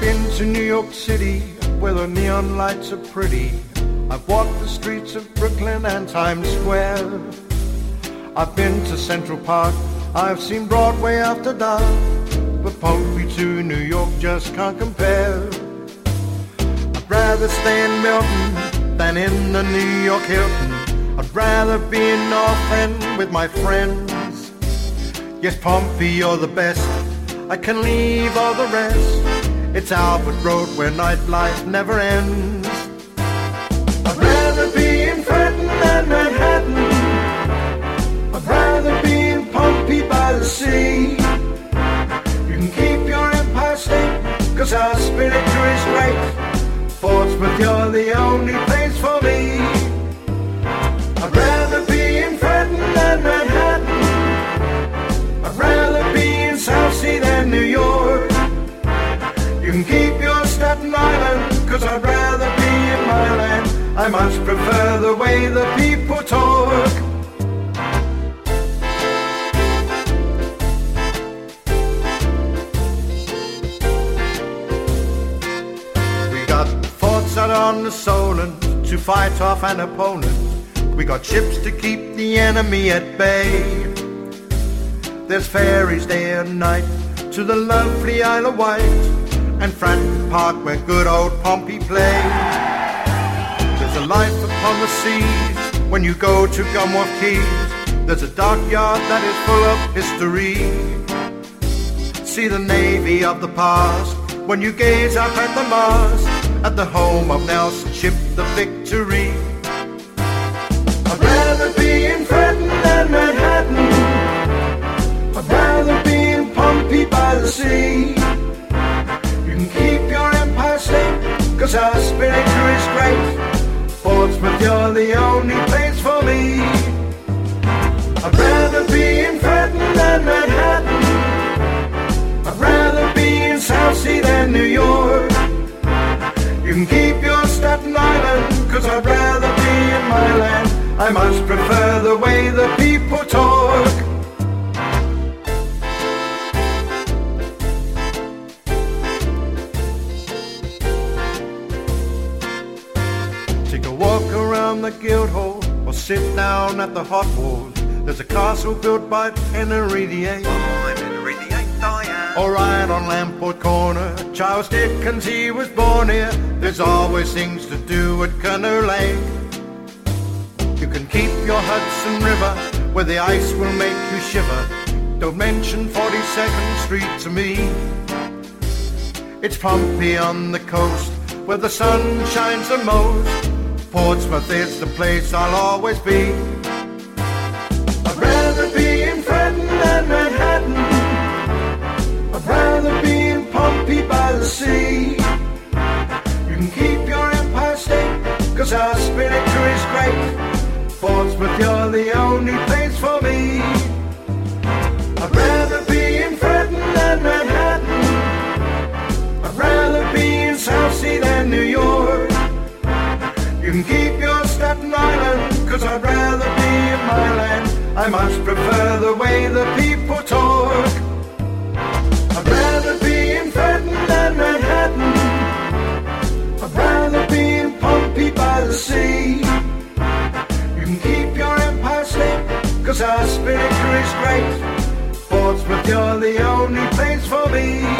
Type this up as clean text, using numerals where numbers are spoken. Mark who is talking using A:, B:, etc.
A: been to New York City, where the neon lights are pretty. I've walked the streets of Brooklyn and Times Square. I've been to Central Park, I've seen Broadway after dark, but Pompey to New York just can't compare. I'd rather stay in Milton than in the New York Hilton. I'd rather be in North End with my friends. Yes, Pompey, you're the best, I can leave all the rest. It's Albert Road where nightlife never ends. I'd rather be in Trenton than Manhattan. I'd rather be in Pompey by the sea. You can keep your Empire State, cause our spiritual is great. Portsmouth, you're the only place for me. I'd rather be in Trenton than Manhattan. I'd rather be in Southsea than New York. You can keep your Staten Island, cause I'd rather be in my land. I much prefer the way the people talk. We got forts out on the Solent to fight off an opponent. We got ships to keep the enemy at bay. There's ferries day and night to the lovely Isle of Wight, and Fratton Park where good old Pompey play. There's a life upon the seas when you go to Gunwharf Quays. There's a dockyard that is full of history. See the navy of the past when you gaze up at the mast, at the home of Nelson's ship, the Victory. I'd rather be in Trenton than Manhattan. I'd rather be in Pompey by the sea. You can keep your Empire State, cause our spiritual is great. Portsmouth, you're the only place for me. I'd rather be in Trenton than Manhattan. I'd rather be in Southsea than New York. You can keep your Staten Island, cause I'd rather be in my land. I much prefer the way the people talk. Take a walk around the Guildhall or sit down at the Hot Walls. There's a castle built by Henry VIII. I'm Henry VIII, I am. Or right on Lamport Corner, Charles Dickens, he was born here. There's always things to do at Canoe Lake. You can keep your Hudson River, where the ice will make you shiver. Don't mention 42nd Street to me. It's Pompey on the coast, where the sun shines the most. Portsmouth is the place I'll always be. I'd rather be in Trenton than Manhattan. I'd rather be in Pompey by the sea. You can keep your Empire State, cause our spiritual is great. Portsmouth, you're the only place for me. I'd rather be in Trenton than Manhattan. I'd rather be in Southsea than New York. You can keep your Staten Island, cause I'd rather be in my land. I much prefer the way the people talk. I'd rather be in Trenton than Manhattan. I'd rather be in Pompey by the sea. You can keep your Empire State, cause our spiritual is great. Portsmouth, you're the only place for me.